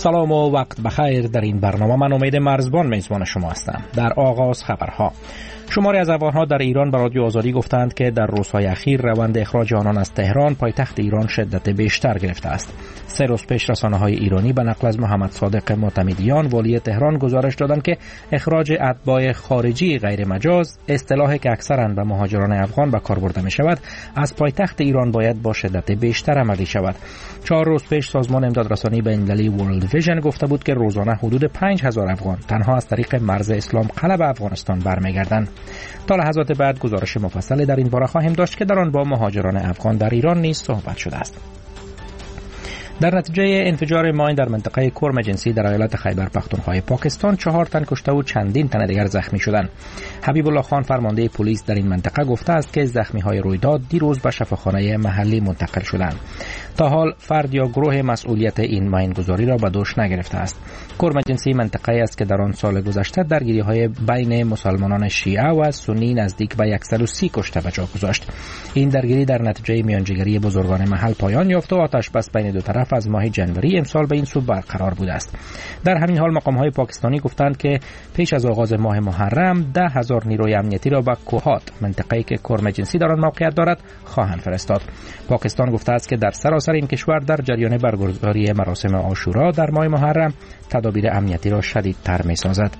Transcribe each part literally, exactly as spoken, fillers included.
سلام و وقت بخیر. در این برنامه من امید مرزبان میزبان شما هستم. در آغاز خبرها: شماری از افغان‌ها در ایران به رادیو آزادی گفتند که در روزهای اخیر روند اخراج آنان از تهران پایتخت ایران شدت بیشتر گرفته است. سه روز پیش رسانه‌های ایرانی به نقل از محمد صادق معتمدیان والی تهران گزارش دادند که اخراج اتباع خارجی غیر مجاز، اصطلاحی که اکثراً به مهاجران افغان به کار برده می شود، از پایتخت ایران باید با شدت بیشتر عملی شود. چهار روز پیش سازمان امدادرسانی بین‌المللی ورلد ویژن گفته بود که روزانه حدود پنج هزار افغان تنها از طریق مرز اسلام قلعه به افغانستان برمیگردند. تا لحظات بعد گزارش مفصلی در این باره خواهیم داشت که در آن با مهاجران افغان در ایران نیز صحبت شده است. در نتیجه انفجار ماین در منطقه کرم جنسی در ایالت خیبر پختونخوا پاکستان چهار تن کشته و چندین تن دیگر زخمی شدند. حبیب الله خان فرمانده پلیس در این منطقه گفته است که زخمی‌های رویداد دیروز به شفاخانه محلی منتقل شدند. تا حال فرد یا گروه مسئولیت این ماینگذاری را به دوش نگرفته است. کرم جنسی منطقه است که در آن سال گذشته درگیری‌های بین مسلمانان شیعه و سنی نزدیک به صد و سی کشته به جا گذاشت. این درگیری در نتیجه میانجیگری بزرگان محل پایان یافت و آتش بس بین دو طرف از ماه ژانویه امسال به این سو برقرار بوده است. در همین حال مقام‌های پاکستانی گفتند که پیش از آغاز ماه محرم ده هزار نیروی امنیتی را به کوهات، منطقه‌ای که کرم جنسی در آن موقعیت دارد، خواهند فرستاد. پاکستان گفته است که در سراسر این کشور در جریان برگزاری مراسم عاشورا در ماه محرم تدابیر امنیتی را شدیدتر می‌سازد.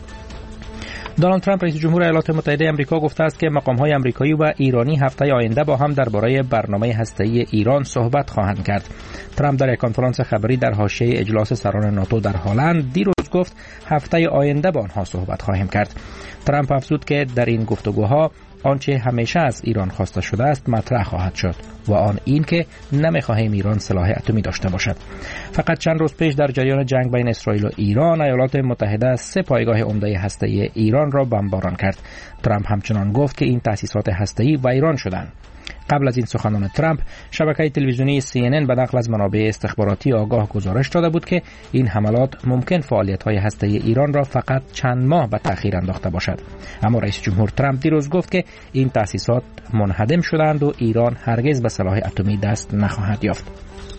دونالد ترامپ رئیس جمهور ایالات متحده آمریکا گفته است که مقام‌های آمریکایی و ایرانی هفته آینده با هم درباره برنامه هسته‌ای ایران صحبت خواهند کرد. ترامپ در یک کنفرانس خبری در حاشیه اجلاس سران ناتو در هلند دیروز گفت هفته آینده با آنها صحبت خواهیم کرد. ترامپ افزود که در این گفتگوها آنچه همیشه از ایران خواسته شده است مطرح خواهد شد و آن این که نمی‌خواهیم ایران سلاح اتمی داشته باشد. فقط چند روز پیش در جریان جنگ بین اسرائیل و ایران ایالات متحده سه پایگاه عمده هسته‌ای ایران را بمباران کرد. ترامپ همچنان گفت که این تأسیسات هسته‌ای ویران شدند. قبل از این سخنان ترامپ، شبکه تلویزیونی سی ان ان به نقل از منابع استخباراتی آگاه گزارش داده بود که این حملات ممکن فعالیت‌های هسته‌ای ایران را فقط چند ماه به تأخیر انداخته باشد. اما رئیس جمهور ترامپ دیروز گفت که این تأسیسات منهدم شدند و ایران هرگز به سلاح اتمی دست نخواهد یافت.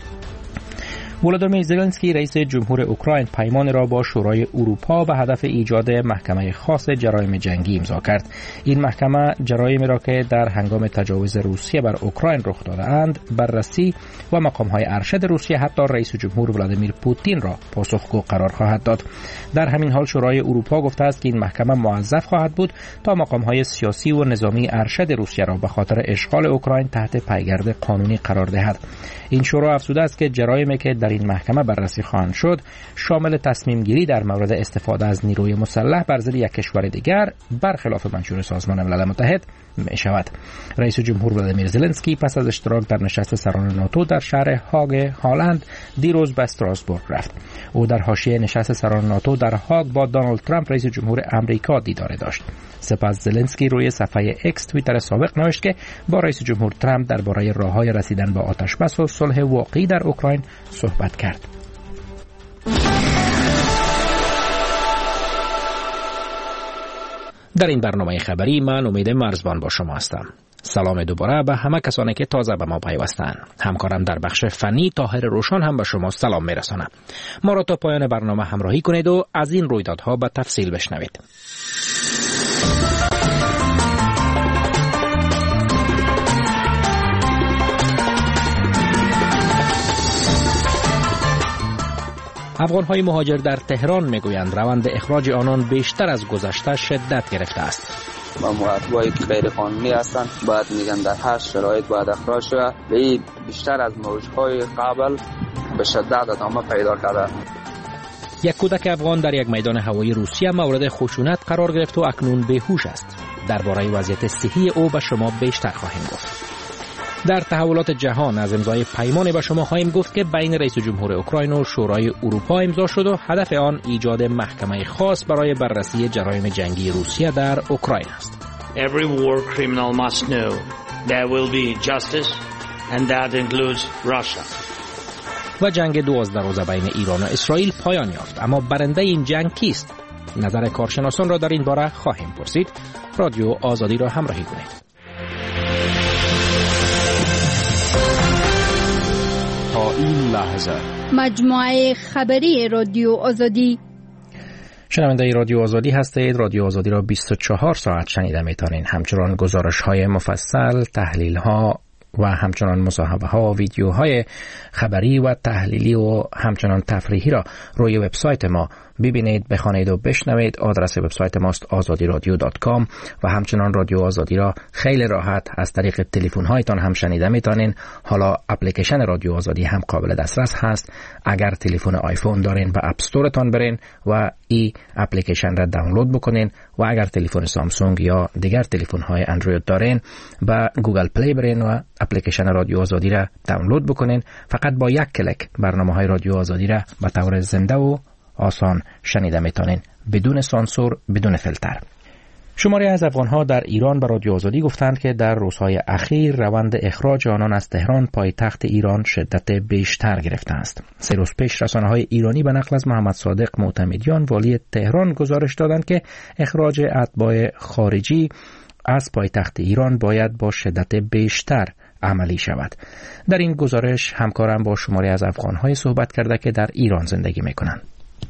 ولادیمیر زلنسکی رئیس جمهور اوکراین پیمان را با شورای اروپا به هدف ایجاد محکمه خاص جرایم جنگی امضا کرد. این محکمه جرایمی را که در هنگام تجاوز روسیه بر اوکراین رخ داده‌اند بررسی و مقام‌های ارشد روسیه حتی رئیس جمهور ولادیمیر پوتین را پاسخگو قرار خواهد داد. در همین حال شورای اروپا گفته است که این محکمه موظف خواهد بود تا مقام‌های سیاسی و نظامی ارشد روسیه را به خاطر اشغال اوکراین تحت پایگرد قانونی قرار دهد. این شورا افزوده است که جرایمی که در این محکمه بررسی خواهند شد شامل تصمیم گیری در مورد استفاده از نیروی مسلح بر ضد یک کشور دیگر برخلاف منشور سازمان ملل متحد می شود. رئیس جمهور ولادیمیر زلنسکی پس از اشتراک در نشست سران ناتو در شهر هاگ هالند دیروز به استراسبورگ رفت. او در حاشیه نشست سران ناتو در هاگ با دونالد ترامپ رئیس جمهور آمریکا دیدار داشت. سپس زلنسکی روی صفحه اکس توییتر سابق نوشت که با رئیس جمهور ترامپ درباره راه‌های رسیدن به آتش‌بس و صلح واقعی در اوکراین صحبت کرد. در این برنامه خبری من امید مرزبان با شما هستم. سلام دوباره به همه کسانی که تازه به ما پیوستند. همکارم در بخش فنی طاهر روشن هم به شما سلام میرسانم. ما را تا پایان برنامه همراهی کنید و از این رویدادها به تفصیل بشنوید. افغان‌های مهاجر در تهران میگویند روند اخراج آنان بیشتر از گذشته شدت گرفته است. و مواطنایی که غیر قانونی هستند باید میگن در هر شرایط باید اخراج شود. به بیشتر از موجهای قبل به شدت ادامه پیدا کرده. یک کودک افغان در یک میدان هوایی روسیه مورد خشونت قرار گرفت و اکنون بیهوش است. درباره وضعیت صحی او به شما بیشتر خواهیم گفت. در تحولات جهان از امضای پیمانی به شما خواهیم گفت که بین رئیس جمهور اوکراین و شورای اروپا امضا شد و هدف آن ایجاد محکمه خاص برای بررسی جرایم جنگی روسیه در اوکراین است. Every war criminal must know there will be justice and that includes Russia. و جنگ دوازده روزه بین ایران و اسرائیل پایان یافت، اما برنده این جنگ کیست؟ نظر کارشناسان را در این باره خواهیم پرسید. رادیو آزادی را همراهی کنید. تا این لحظه مجموعه خبری رادیو آزادی. شنونده رادیو آزادی هستید. رادیو آزادی را بیست و چهار ساعت شنیده میتونین. همچنان گزارش های مفصل، تحلیل ها و همچنان مصاحبه ها و ویدیوهای خبری و تحلیلی و همچنان تفریحی را روی وبسایت ما ببینید، بخوانید و بشنوید. آدرس وبسایت ماست آزادی رادیو دات کام و همچنان رادیو آزادی را خیلی راحت از طریق تلفن هایتان هم شنیده میتونین. حالا اپلیکیشن رادیو آزادی هم قابل دسترس هست. اگر تلفن آیفون دارین به اپ استورتان برین و این اپلیکیشن را دانلود بکنین و اگر تلفن سامسونگ یا دیگر تلفن های اندروید دارین به گوگل پلی برین و اپلیکیشن رادیو آزادی را دانلود بکنین. فقط با یک کلیک برنامه های رادیو آزادی را به طور زنده و آسان شنیده میتونین، بدون سانسور، بدون فیلتر. شماری از افغان‌ها در ایران به رادیو آزادی گفتند که در روزهای اخیر روند اخراج آنان از تهران پایتخت ایران شدت بیشتر گرفته است. سه روز پیش رسانه‌های ایرانی به نقل از محمد صادق معتمدیان والی تهران گزارش دادند که اخراج اتباع خارجی از پایتخت ایران باید با شدت بیشتر عملی شود. در این گزارش همکارم با شماری از افغان‌های صحبت کرده که در ایران زندگی می‌کنند.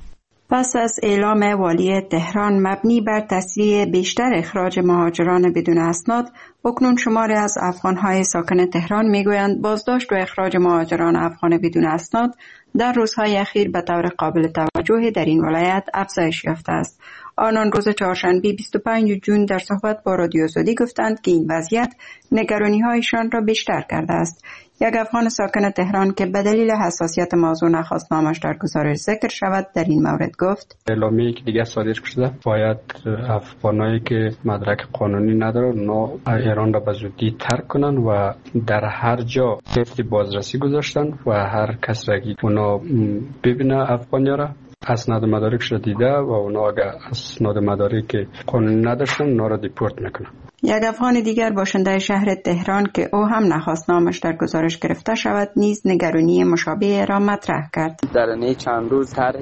پس از اعلام والی تهران مبنی بر تسریع بیشتر اخراج مهاجران بدون اسناد، اکنون شماری از افغان‌های ساکن تهران می‌گویند بازداشت و اخراج مهاجران افغان بدون اسناد در روزهای اخیر به طور قابل توجهی در این ولایت افزایش یافته است. آنان روز چهارشنبه بیست و پنجم ژوئن در صحبت با رادیو آزادی گفتند که این وضعیت نگرانی‌هایشان را بیشتر کرده است. یک افغان ساکن تهران که به دلیل حساسیت موضوع نخواست نامش در گزارش ذکر شود در این مورد گفت: اعلامیه‌ای که دیگه صادر شده باید افغانایی که مدرک قانونی ندارن اونا ایران را به زودی ترک کنن و در هر جا تست بازرسی گذاشتن و هر کس را که اونا ببینه افغانیا را اسناد مدارکش را دیده و اونا اگر اسناد مدارک قانونی نداشتن اونا را دیپورت میکنن. یک افغان دیگر باشنده شهر تهران که او هم نخواست نامش در گزارش گرفته شود نیز نگرانی مشابه را مطرح کرد. در این چند روز طرح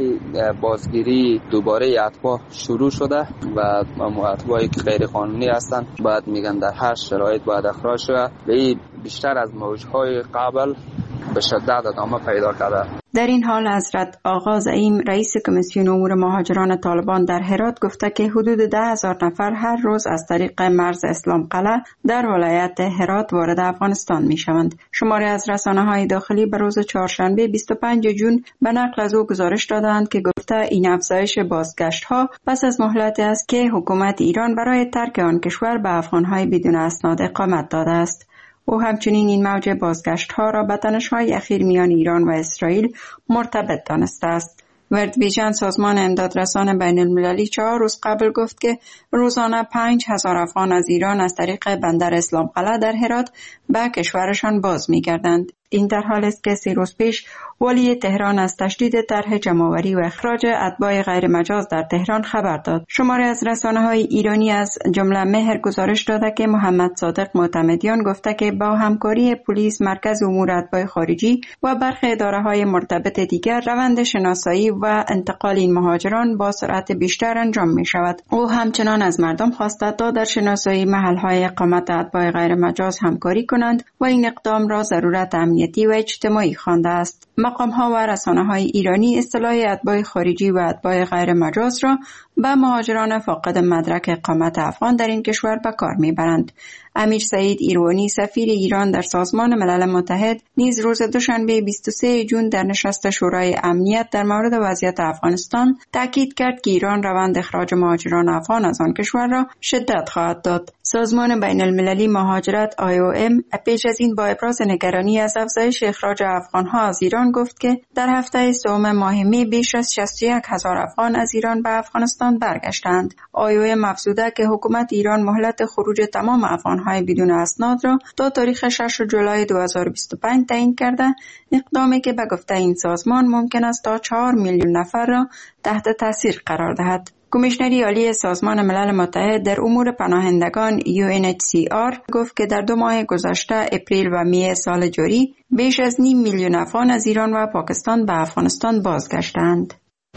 بازگیری دوباره اتباع شروع شده و اتباعی که غیر قانونی هستند باید میگن در هر شرایط باید اخراج شود و این بیشتر از موجهای قبل به شدت ادامه پیدا کرده. در این حال حضرت آقا زعیم رئیس کمیسیون امور مهاجران طالبان در هرات گفته که حدود ده هزار نفر هر روز از طریق مرز اسلام قلعه در ولایت هرات وارد افغانستان می شوند. شماری از رسانه‌های داخلی به روز چهارشنبه بیست و پنجم ژوئن به نقل از او گزارش دادند که گفته این افزایش بازگشت‌ها پس از مهلتی است که حکومت ایران برای ترک آن کشور به افغان‌های بدون اسناد اقامت داده است. او همچنین این موج بازگشت‌ها را به تنش‌های اخیر میان ایران و اسرائیل مرتبط دانسته است. ورد ویژن سازمان امدادرسان بین المللی چهار روز قبل گفت که روزانه پنج هزار افغان از ایران از طریق بندر اسلام قلعه در هرات به کشورشان باز می‌گردند. این در حال است که سه روز پیش والی تهران از تشدید طرح جمع‌آوری و اخراج اتباع غیر مجاز در تهران خبر داد. شماری از رسانه‌های ایرانی از جمله مهر گزارش داده که محمد صادق معتمدیان گفته که با همکاری پلیس، مرکز امور اتباع خارجی و برخی اداره‌های مرتبط دیگر روند شناسایی و انتقال این مهاجران با سرعت بیشتر انجام می‌شود. او همچنان از مردم خواسته تا در شناسایی محل‌های اقامت اتباع غیر مجاز همکاری کنند و این اقدام را ضرورت امنیتی و اجتماعی خوانده است. مقام‌ها و رسانه‌های ایرانی اصطلاح اتباع خارجی و اتباع غیر مجاز را به مهاجران فاقد مدرک اقامت افغان در این کشور به کار می‌برند. امیر سعید ایروانی سفیر ایران در سازمان ملل متحد نیز روز دوشنبه بیست و سوم ژوئن در نشست شورای امنیت در مورد وضعیت افغانستان تاکید کرد که ایران روند اخراج مهاجران افغان از آن کشور را شدت خواهد داد. سازمان بین المللی مهاجرت آی او ام پیش از این با ابراز نگرانی از افزایش اخراج افغان‌ها از ایران گفت که در هفته سوم ماه می بیش از شصت و یک هزار افغان از ایران به افغانستان برگشتند. آی او ام افزوده که حکومت ایران مهلت خروج تمام افغان‌های بدون اسناد را تا تاریخ ششم جولای دو هزار و بیست و پنج تعیین کرده، اقدامی که به گفته این سازمان ممکن است تا چهار میلیون نفر را تحت تاثیر قرار دهد. کمیشنری عالی سازمان ملل متحد در امور پناهندگان یو ان اچ سی آر گفت که در دو ماه گذشته اپریل و می سال جاری بیش از نیم میلیون افغان از ایران و پاکستان به افغانستان بازگشتند.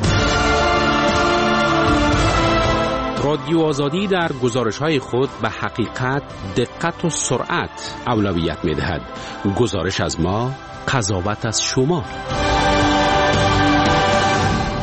رادیو آزادی در گزارش‌های خود به حقیقت، دقت و سرعت اولویت می‌دهد. گزارش از ما، قضاوت از شما.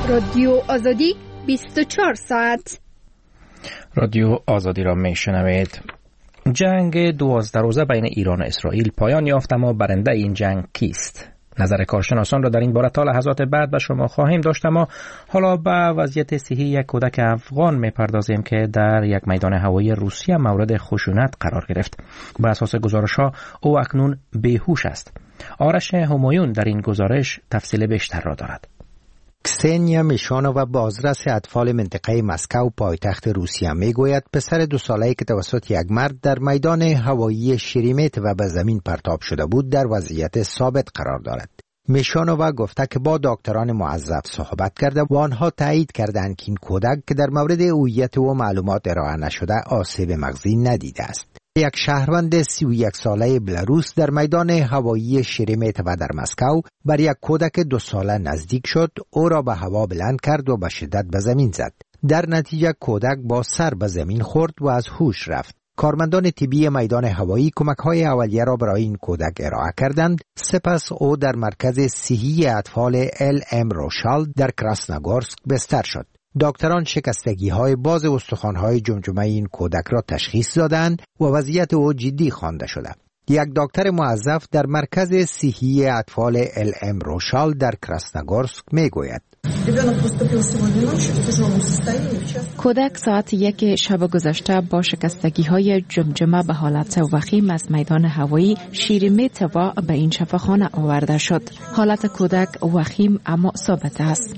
رادیو آزادی بیست و چهار ساعت. رادیو آزادی را میشنوید. جنگ دوازده روزه بین ایران و اسرائیل پایان یافت، اما برنده این جنگ کیست؟ نظر کارشناسان را در این باره تا لحظات بعد به شما خواهیم داشت، اما حالا به وضعیت صحی یک کودک افغان میپردازیم که در یک میدان هوایی روسیه مورد خشونت قرار گرفت. به اساس گزارش‌ها او اکنون بیهوش است. آرش همایون در این گزارش تفصیل بیشتر را دارد. کسنیا میشانووا بازرس اطفال منطقه مسکو پایتخت روسیه میگوید پسر دو ساله‌ای که توسط یک مرد در میدان هوایی شریمت و به زمین پرتاب شده بود در وضعیت ثابت قرار دارد. میشانووا گفته که با دکتران موظف صحبت کرده و آنها تایید کردند که این کودک که در مورد هویت و معلومات ارائه نشده آسیب مغزی ندیده است. یک شهروند سی و یک ساله بلاروس در میدان هوایی شریمت و در مسکو بر یک کودک دو ساله نزدیک شد، او را به هوا بلند کرد و به شدت به زمین زد. در نتیجه کودک با سر به زمین خورد و از هوش رفت. کارمندان طبی میدان هوایی کمک‌های اولیه را برای این کودک ارائه کردند. سپس او در مرکز صحی اطفال ال ام روشال در کراسنogorsk بستر شد. دکتران شکستگی‌های باز استخوان‌های جمجمه این کودک را تشخیص دادند و وضعیت او جدی خوانده شده. یک دکتر موظف در مرکز صحی اطفال ال ام روشال در کراسنogorsk میگوید کودک ساعت یک شب گذشته با شکستگی‌های جمجمه به حالت وخیم از میدان هوایی شیرمت و به این شفاخانه آورده شد. حالت کودک وخیم اما ثابت است.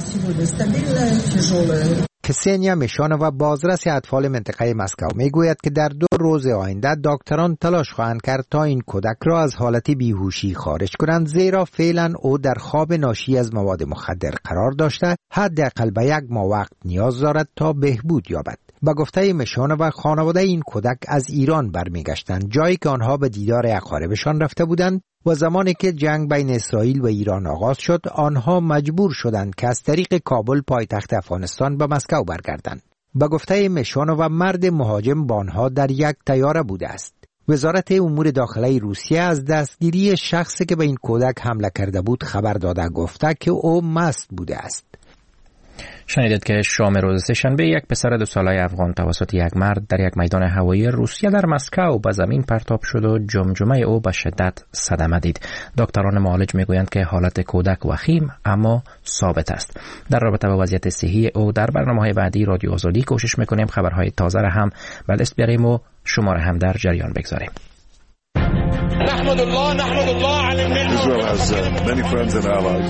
کسنیا میشانووا بازرس اطفال منطقه مسکو میگوید که در دو روز آینده دکتران تلاش خواهند کرد تا این کودک را از حالت بیهوشی خارج کنند، زیرا فعلا او در خواب ناشی از مواد مخدر قرار داشته، حداقل به یک ماه وقت نیاز دارد تا بهبود یابد. با گفته میشانووا خانواده این کودک از ایران برمیگشتند، جایی که آنها به دیدار اقاربشان رفته بودند و زمانی که جنگ بین اسرائیل و ایران آغاز شد آنها مجبور شدند که از طریق کابل پایتخت افغانستان به مسکو برگردند. به گفته میشانووا مرد مهاجم با آنها در یک طیاره بوده است. وزارت امور داخلی روسیه از دستگیری شخصی که به این کودک حمله کرده بود خبر داده، گفته که او مست بوده است. شنیدید که شام روز سه‌شنبه یک پسر دو ساله افغان توسط یک مرد در یک میدان هوایی روسیه در مسکو به زمین پرتاب شد و جمجمه او به شدت صدمه دید. دکتران معالج میگویند که حالت کودک وخیم اما ثابت است. در رابطه با وضعیت صحی او در برنامه‌های بعدی رادیو آزادی کوشش میکنیم خبرهای تازه را هم به دست بیاریم و شما را هم در جریان بگذاریم. نحمد الله نحمد الله على الملك. Israel has uh, many friends and allies.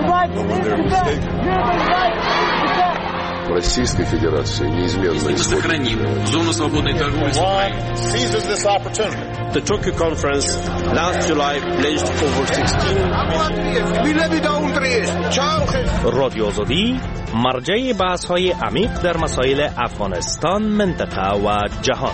Российской Федерации неизменно сохраним зону свободной торговли с Украиной. Seizes this opportunity. The Tokyo conference last July pledged over sixteen رادیو آزادی مرجع بحث‌های عمیق در مسائل افغانستان، منطقه و جهان.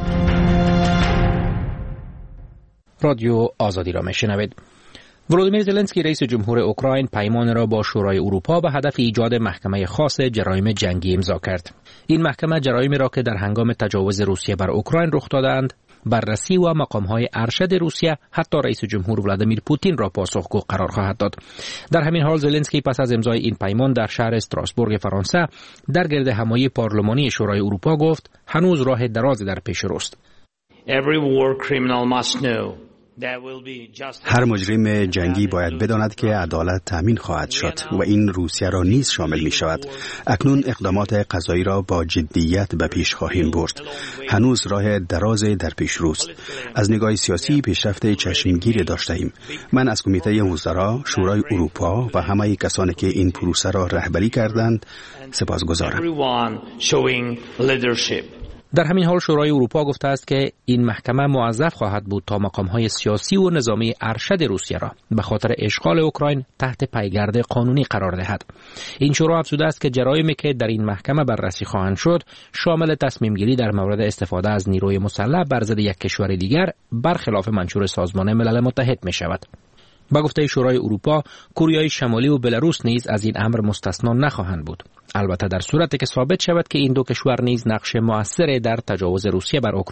رادیو آزادی را میشنوید. ولودیمیر زلنسکی رئیس جمهور اوکراین پیمان را با شورای اروپا به هدف ایجاد محکمه خاص جرایم جنگی امضا کرد. این محکمه جرایمی را که در هنگام تجاوز روسیه بر اوکراین رخ دادند بررسی و مقام‌های ارشد روسیه حتی رئیس جمهور ولادیمیر پوتین را پاسخگو قرار خواهد داد. در همین حال زلنسکی پس از امضای این پیمان در شهر استراسبورگ فرانسه در گرد همایی پارلمانی شورای اروپا گفت هنوز راه درازی در پیش روست. Every war criminal must know هر مجرم جنگی باید بداند که عدالت تامین خواهد شد و این روسیه را نیز شامل می شود. اکنون اقدامات قضایی را با جدیت به پیش خواهیم برد. هنوز راه دراز در پیش روست. از نگاه سیاسی پیشرفت چشمگیری داشته ایم. من از کمیته وزرا، شورای اروپا و همه کسانی که این پروسه را رهبری کردند سپاسگزارم. در همین حال شورای اروپا گفته است که این محکمه موظف خواهد بود تا مقام‌های سیاسی و نظامی ارشد روسیه را به خاطر اشغال اوکراین تحت پیگرد قانونی قرار دهد. این شورا افزوده است که جرایمی که در این محکمه بررسی خواهند شد شامل تصمیم گیری در مورد استفاده از نیروی مسلح بر ضد یک کشور دیگر برخلاف منشور سازمان ملل متحد می شود. با گفته شورای اروپا، کره شمالی و بلاروس نیز از این امر مستثنا نخواهند بود. البته در صورتی که ثابت شود که این دو کشور نیز نقش مؤثری در تجاوز روسیه بر اوکراین